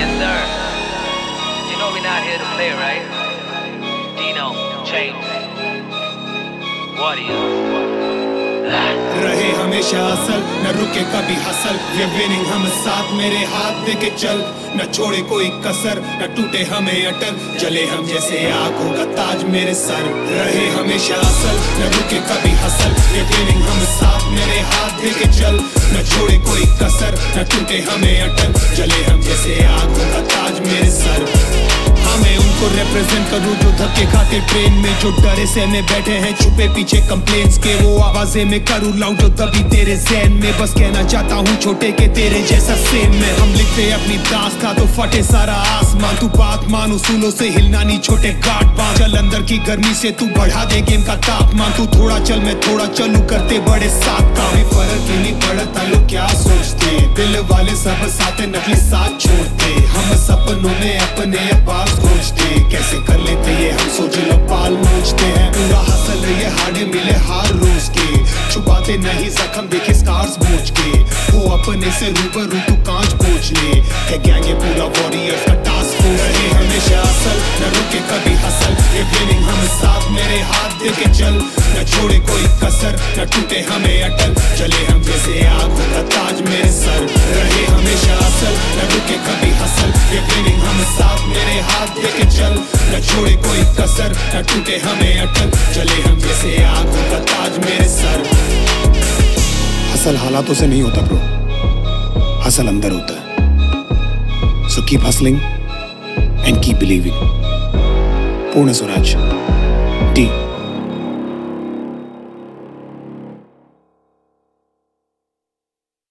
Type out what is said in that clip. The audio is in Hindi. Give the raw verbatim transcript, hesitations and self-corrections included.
Yes, sir. You know we're not here to play, right? Dino, Chain, Warriors. रहे हमेशा असल न रुके कभी हसल ये विनिंग हम साथ मेरे हाथ दे के चल न छोड़े कोई कसर न टूटे हमें अटल जले हम जैसे आग होगा ताज मेरे सर रहे हमेशा असल न रुके कभी हसल ये विनिंग हम साथ मेरे हाथ दे के चल न छोड़े कोई कसर न टूटे हमें अटल जले हम जैसे आग होगा ताज मेरे सर मैं उनको रिप्रेजेंट करूं जो धक्के खाते ट्रेन में जो डरे से में बैठे हैं छुपे पीछे कंप्लेंट्स के वो आवाजें में करूं लाऊं जो तभी तेरे ज़हन में बस कहना चाहता हूं छोटे के तेरे जैसा सेम में हम लिखते अपनी दास्तां तो फटे सारा आसमान तू बात मान उसूलों से हिलना नहीं छोटे काट बांध चल अंदर की गर्मी से तू बढ़ा दे गेम का तापमान तू थोड़ा चल मैं थोड़ा चलूं करते बड़े साथ काम भी फर्क ही नहीं पड़ता लोग क्या सोचते दिल वाले सब साथ नकली साथ छोड़ते हम सपनों में अपने पास कैसे कर लेते ये हम सोच लो पाल नोचते हैं पूरा हसल ये हाड़े मिले हार रोज के छुपाते नहीं जख्म देखे स्कार्स बोझ के वो अपने से रूबरू तू कांच पोंछ ले है गैंग ये पूरा वॉरियर्स का टास्क फोर्स रहे हमेशा असल न रुके कभी हसल ये विनिंग हम साथ मेरे हाथ दे के चल न छोड़े कोई कसर न टूटे हमें अटल चले हम जैसे आग होगा ताज मेरे सर रहे हमेशा असल न रुके कभी हसल ये विनिंग हम साथ मेरे हाथ दे के चल न छोड़े कोई कसर न टूटे हमें अटल चले हम जैसे आग होगा ताज मेरे सर हसल हालातों से नहीं होता ब्रो हसल अंदर होता है so keep hustling and keep believing Purna Swaraj D